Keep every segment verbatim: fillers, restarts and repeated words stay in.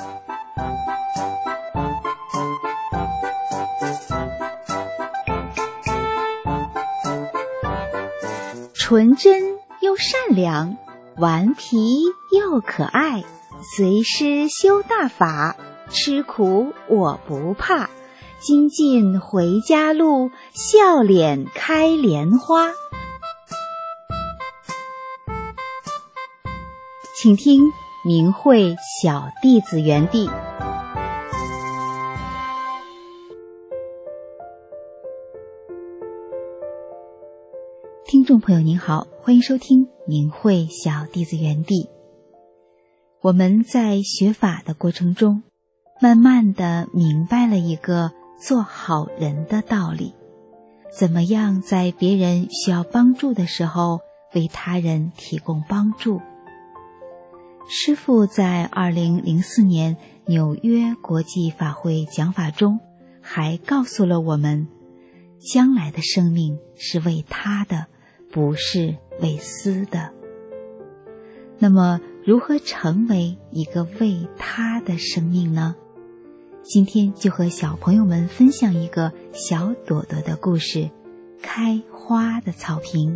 纯真又善良，顽皮又可爱，随师修大法，吃苦我不怕，精进回家路，笑脸开莲花。请听明慧小弟子园地。听众朋友您好，欢迎收听明慧小弟子园地。我们在学法的过程中，慢慢地明白了一个做好人的道理，怎么样在别人需要帮助的时候为他人提供帮助。师父在二零零四年纽约国际法会讲法中还告诉了我们，将来的生命是为他的，不是为私的。那么如何成为一个为他的生命呢？今天就和小朋友们分享一个小朵朵的故事，开花的草坪。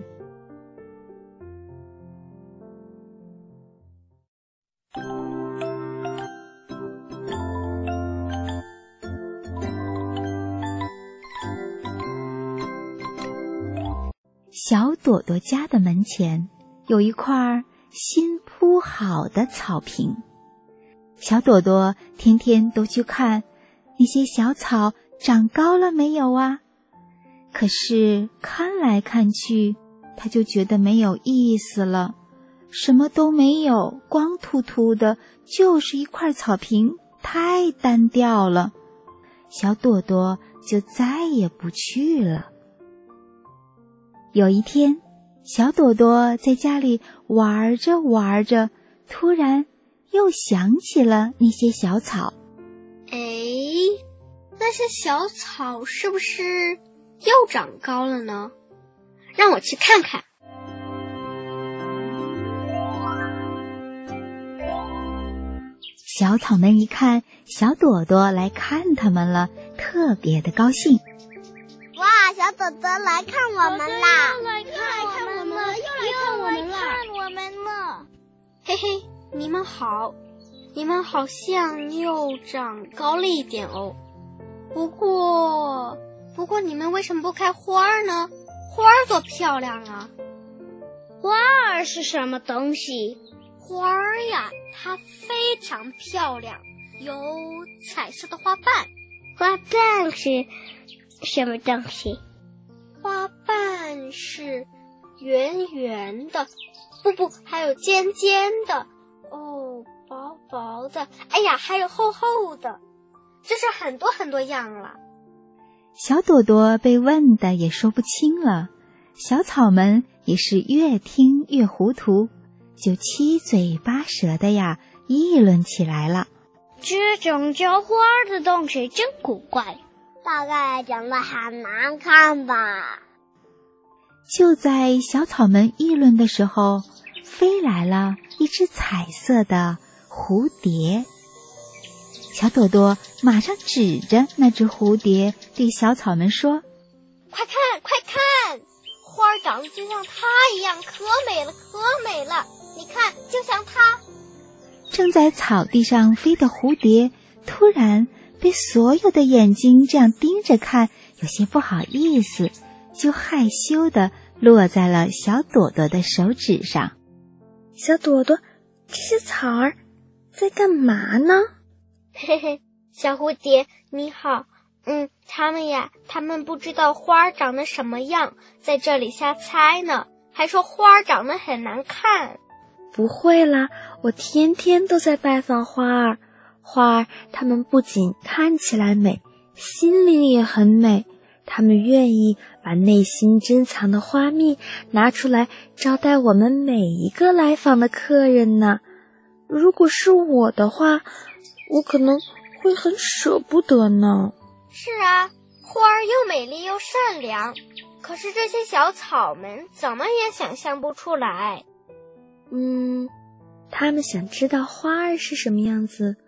小朵朵家的门前有一块新铺好的草坪，小朵朵天天都去看那些小草长高了没有啊。可是看来看去，她就觉得没有意思了，什么都没有，光秃秃的，就是一块草坪，太单调了。小朵朵就再也不去了。有一天，小朵朵在家里玩着玩着，突然又想起了那些小草。 哎，那些小草是不是又长高了呢？让我去看看。 小草们一看小朵朵来看它们了，特别的高兴。 哇，小朵朵来看我们啦！ 又来看我们了，又来看我们了，看我们了！ 嘿嘿，你们好，你们好像又长高了一点哦。不过，不过你们为什么不开花呢？花儿多漂亮啊！ 花儿是什么东西？ 花儿呀，它非常漂亮，有彩色的花瓣。 花瓣是什么东西？ 花瓣是圆圆的，不不，还有尖尖的，哦，薄薄的，哎呀，还有厚厚的，就是很多很多样了。 小朵朵被问的也说不清了，小草们也是越听越糊涂，就七嘴八舌的呀议论起来了。 这种叫花的东西真古怪， 大概长得很难看吧。 就在小草们议论的时候，飞来了一只彩色的蝴蝶。小朵朵马上指着那只蝴蝶对小草们说： 快看快看，花长得就像它一样，可美了可美了，你看就像它。 正在草地上飞的蝴蝶突然被所有的眼睛这样盯着看，有些不好意思，就害羞地落在了小朵朵的手指上。 小朵朵，这些草儿在干嘛呢？ 嘿嘿，小蝴蝶你好，嗯，它们呀，它们不知道花长得什么样，在这里瞎猜呢，还说花长得很难看。 不会啦，我天天都在拜访花儿，花儿它们不仅看起来美，心灵也很美，它们愿意把内心珍藏的花蜜拿出来招待我们每一个来访的客人呢。如果是我的话，我可能会很舍不得呢。 是啊，花儿又美丽又善良，可是这些小草们怎么也想象不出来。 嗯，他们想知道花儿是什么样子，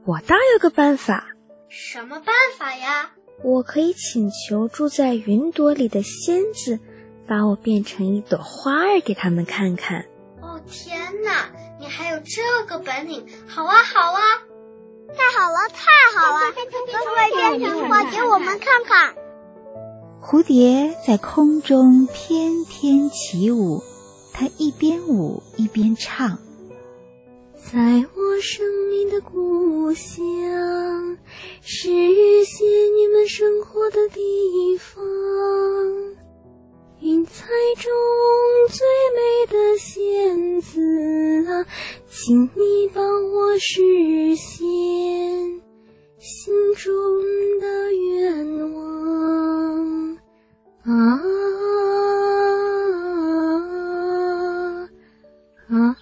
我倒有个办法。 什么办法呀？ 我可以请求住在云朵里的仙子，把我变成一朵花儿给他们看看。 哦天哪，你还有这个本领！好啊好啊， 太好了太好了，快快变成花给我们看看。 蝴蝶在空中翩翩起舞，它一边舞一边唱。 在我生命的故乡，是仙女们生活的地方，云彩中最美的仙子啊，请你帮我实现心中的愿望啊啊啊！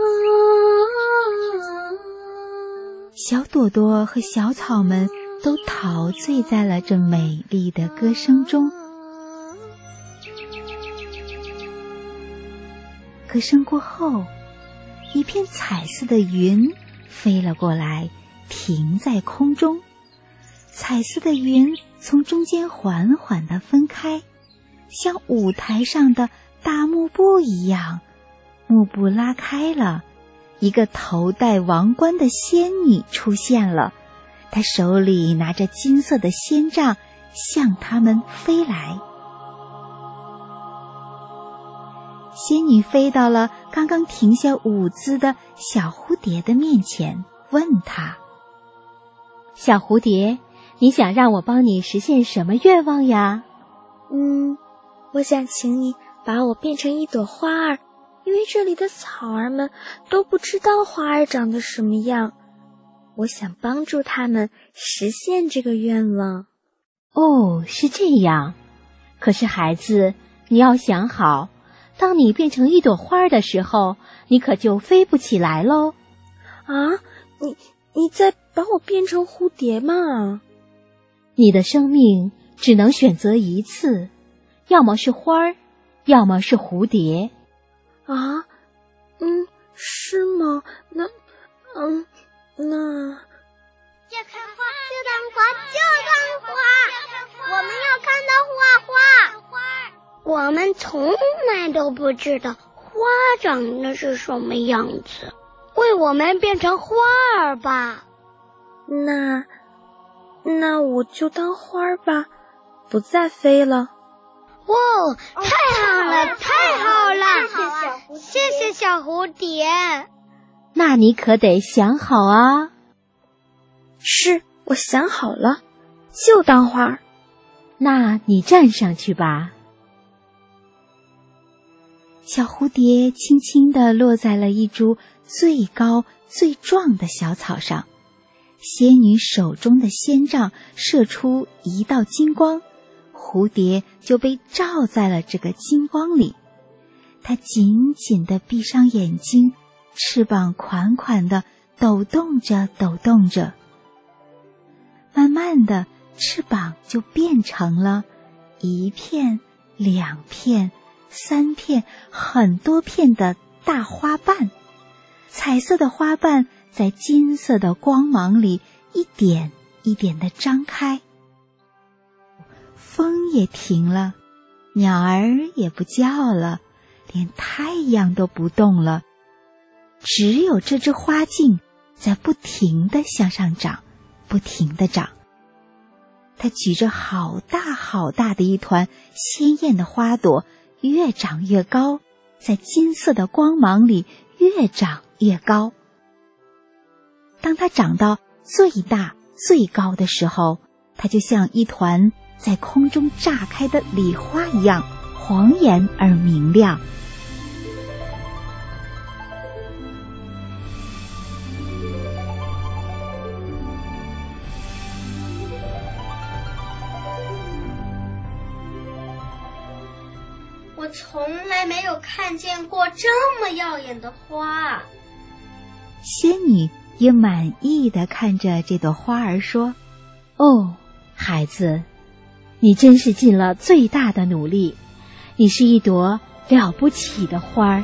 小朵朵和小草们都陶醉在了这美丽的歌声中。歌声过后，一片彩色的云飞了过来，停在空中。彩色的云从中间缓缓地分开，像舞台上的大幕布一样，幕布拉开了，一个头戴王冠的仙女出现了，她手里拿着金色的仙杖，向他们飞来。仙女飞到了刚刚停下舞姿的小蝴蝶的面前，问她： 小蝴蝶，你想让我帮你实现什么愿望呀？ 嗯，我想请你把我变成一朵花儿，因为这里的草儿们都不知道花儿长得什么样，我想帮助他们实现这个愿望。 哦，是这样。可是孩子，你要想好，当你变成一朵花的时候，你可就飞不起来喽。 啊，你你在把我变成蝴蝶吗？ 你的生命只能选择一次，要么是花儿，要么是蝴蝶。 啊，嗯，是吗？那，嗯，那就看花，就当花，就当花，我们要看到花花。我们从来都不知道花长得是什么样子，为我们变成花儿吧。 那，那我就当花儿吧，不再飞了。 哇，太好了，太好了！谢谢小蝴蝶。 那你可得想好啊。 是，我想好了，就当花儿。 那你站上去吧。 小蝴蝶轻轻地落在了一株最高最壮的小草上，仙女手中的仙杖射出一道金光，蝴蝶就被罩在了这个金光里。它紧紧地闭上眼睛，翅膀款款地抖动着抖动着，慢慢的翅膀就变成了一片两片三片很多片的大花瓣，彩色的花瓣在金色的光芒里一点一点地张开。风也停了，鸟儿也不叫了，连太阳都不动了，只有这只花茎在不停地向上长，不停地长。它举着好大好大的一团鲜艳的花朵，越长越高，在金色的光芒里越长越高。当它长到最大最高的时候，它就像一团在空中炸开的礼花一样，晃眼而明亮。 我从来没有看见过这么耀眼的花。 仙女也满意地看着这朵花儿说： 哦，孩子，你真是尽了最大的努力，你是一朵了不起的花儿。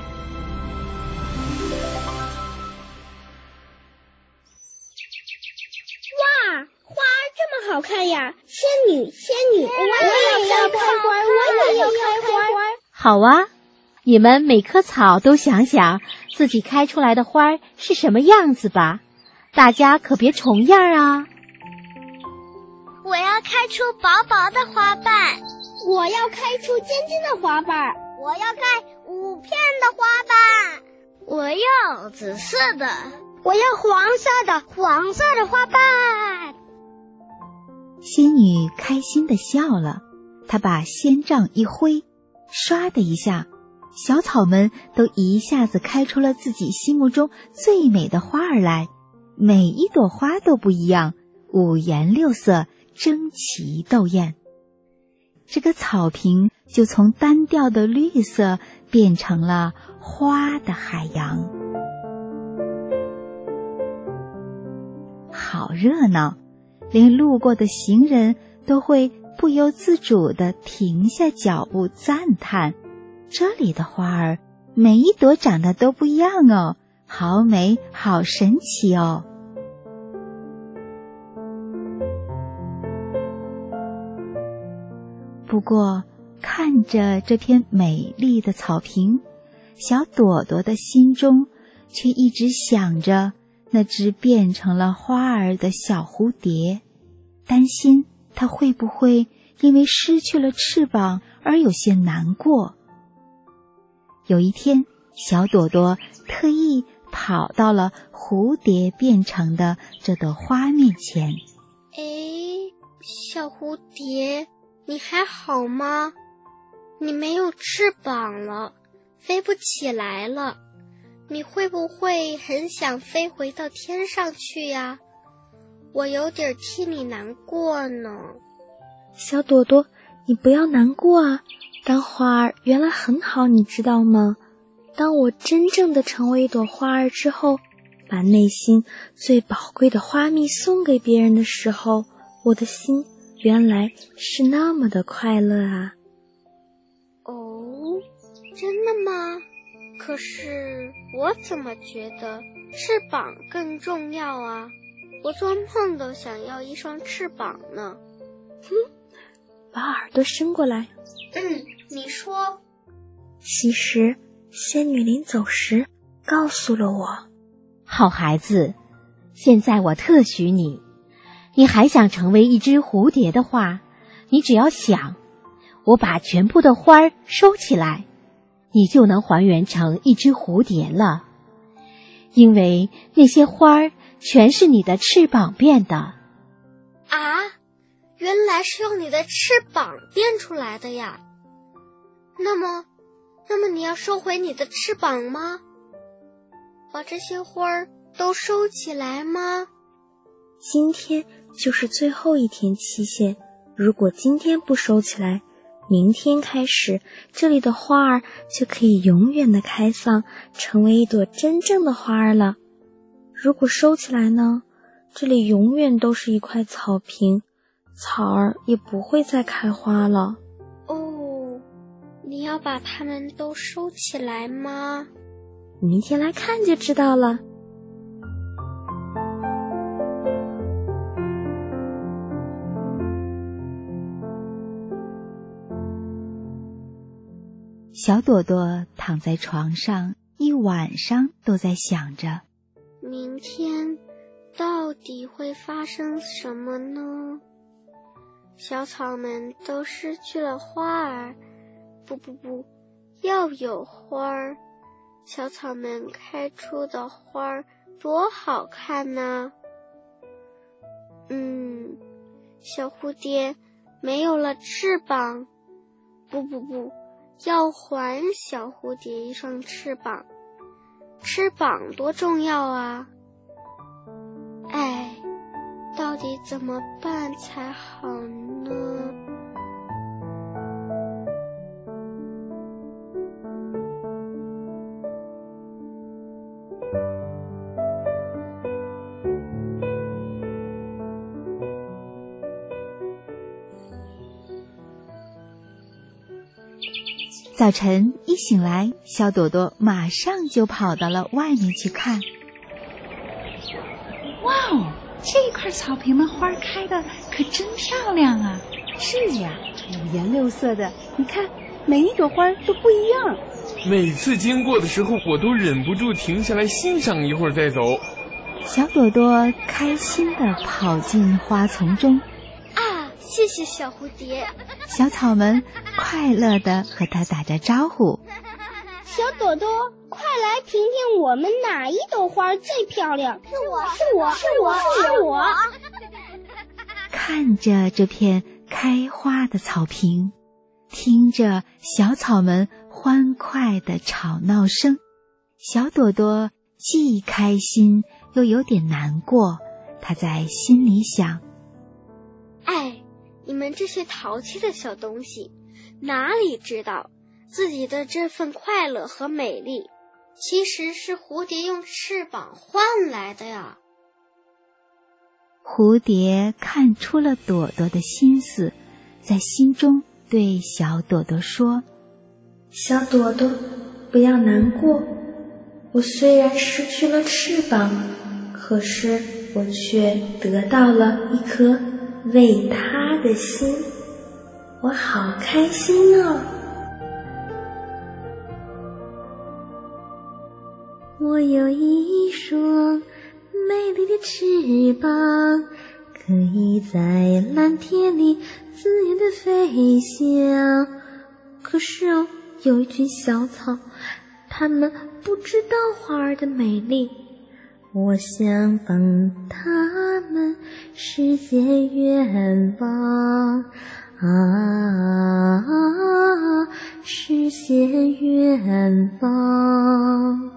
好看呀！仙女，仙女，我也要开花，我也要开花。 好啊，你们每棵草都想想自己开出来的花是什么样子吧，大家可别重样啊。 我要开出薄薄的花瓣， 我要开出尖尖的花瓣， 我要开五片的花瓣，我要紫色的， 我要黄色的，黄色的花瓣。 仙女开心地笑了，她把仙杖一挥，唰的一下，小草们都一下子开出了自己心目中最美的花儿来，每一朵花都不一样，五颜六色，争奇斗艳。这个草坪就从单调的绿色变成了花的海洋。好热闹，连路过的行人都会不由自主地停下脚步赞叹，这里的花儿每一朵长得都不一样哦，好美，好神奇哦。不过看着这片美丽的草坪，小朵朵的心中却一直想着那只变成了花儿的小蝴蝶，担心它会不会因为失去了翅膀而有些难过。有一天，小朵朵特意跑到了蝴蝶变成的这朵花面前。 诶，小蝴蝶，你还好吗？你没有翅膀了，飞不起来了，你会不会很想飞回到天上去呀？我有点替你难过呢。 小朵朵，你不要难过啊，当花儿原来很好，你知道吗？当我真正的成为一朵花儿之后，把内心最宝贵的花蜜送给别人的时候，我的心原来是那么的快乐啊。 哦，真的吗？可是我怎么觉得翅膀更重要啊？我做梦都想要一双翅膀呢。 哼，把耳朵伸过来。 嗯，你说。 其实仙女临走时告诉了我。 好孩子，现在我特许你，你还想成为一只蝴蝶的话，你只要想，我把全部的花儿收起来，你就能还原成一只蝴蝶了，因为那些花儿全是你的翅膀变的。 啊，原来是用你的翅膀变出来的呀。那么，那么你要收回你的翅膀吗？把这些花儿都收起来吗？ 今天就是最后一天期限，如果今天不收起来，明天开始，这里的花儿就可以永远的开放，成为一朵真正的花儿了。如果收起来呢，这里永远都是一块草坪，草儿也不会再开花了。 哦，你要把它们都收起来吗？ 明天来看就知道了。 小朵朵躺在床上，一晚上都在想着， 明天到底会发生什么呢？小草们都失去了花儿，不不不，要有花儿。小草们开出的花儿多好看呢！嗯，小蝴蝶没有了翅膀，不不不，要还小蝴蝶一双翅膀。翅膀多重要啊！哎，到底怎么办才好呢？ 早晨一醒来，小朵朵马上就跑到了外面去看。哇哦，这块块草坪的花开的可真漂亮啊！ 是呀，五颜六色的，你看每一朵花都不一样。 每次经过的时候，我都忍不住停下来欣赏一会儿再走。 小朵朵开心地跑进花丛中。 啊，谢谢小蝴蝶。 小草们快乐地和它打着招呼。 小朵朵，快来评评我们哪一朵花最漂亮？ 是我， 是我，是我，是我。 看着这片开花的草坪，听着小草们欢快的吵闹声，小朵朵既开心又有点难过。她在心里想： 哎，你们这些淘气的小东西，哪里知道自己的这份快乐和美丽，其实是蝴蝶用翅膀换来的呀。 蝴蝶看出了朵朵的心思，在心中对小朵朵说： 小朵朵，不要难过，我虽然失去了翅膀，可是我却得到了一颗为它的心，我好开心哦。我有一双美丽的翅膀，可以在蓝天里自由地飞翔。可是哦，有一群小草，它们不知道花儿的美丽。我想帮它们实现愿望啊，实现愿望。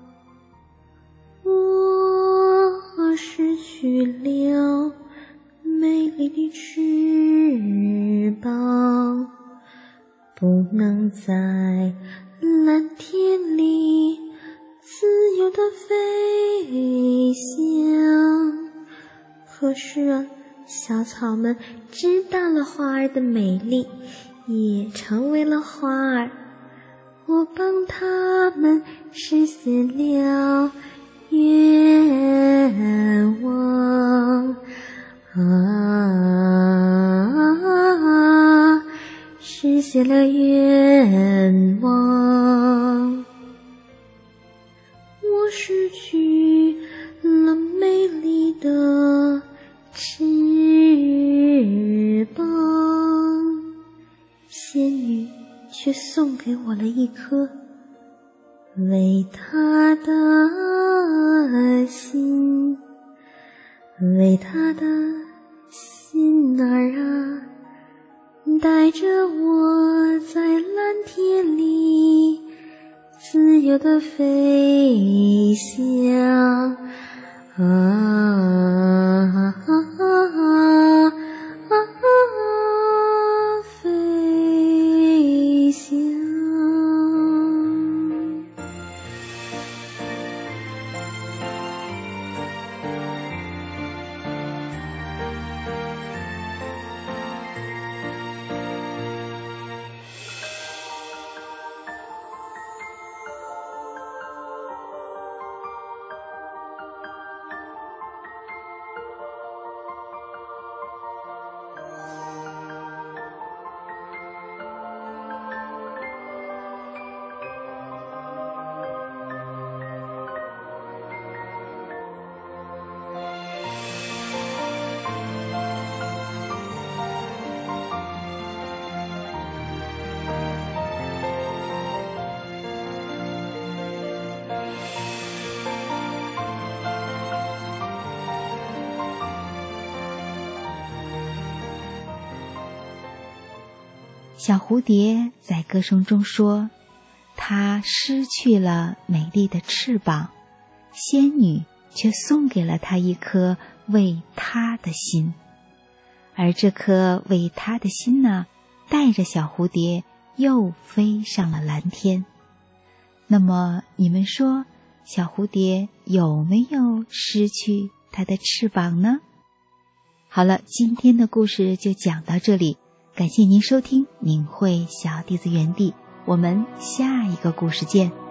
我失去了美丽的翅膀，不能在蓝天里自由地飞翔。可是啊，小草们知道了花儿的美丽，也成为了花儿。我帮它们实现了愿望啊，实现了愿望。我失去了美丽的翅膀，仙女却送给我了一颗为她的心，为她的心儿啊，带着我在蓝天里自由地飞翔啊啊啊啊飞翔。 小蝴蝶在歌声中说，它失去了美丽的翅膀，仙女却送给了它一颗为它的心。而这颗为它的心呢，带着小蝴蝶又飞上了蓝天。那么你们说，小蝴蝶有没有失去它的翅膀呢？好了，今天的故事就讲到这里，感谢您收听明慧小弟子园地，我们下一个故事见。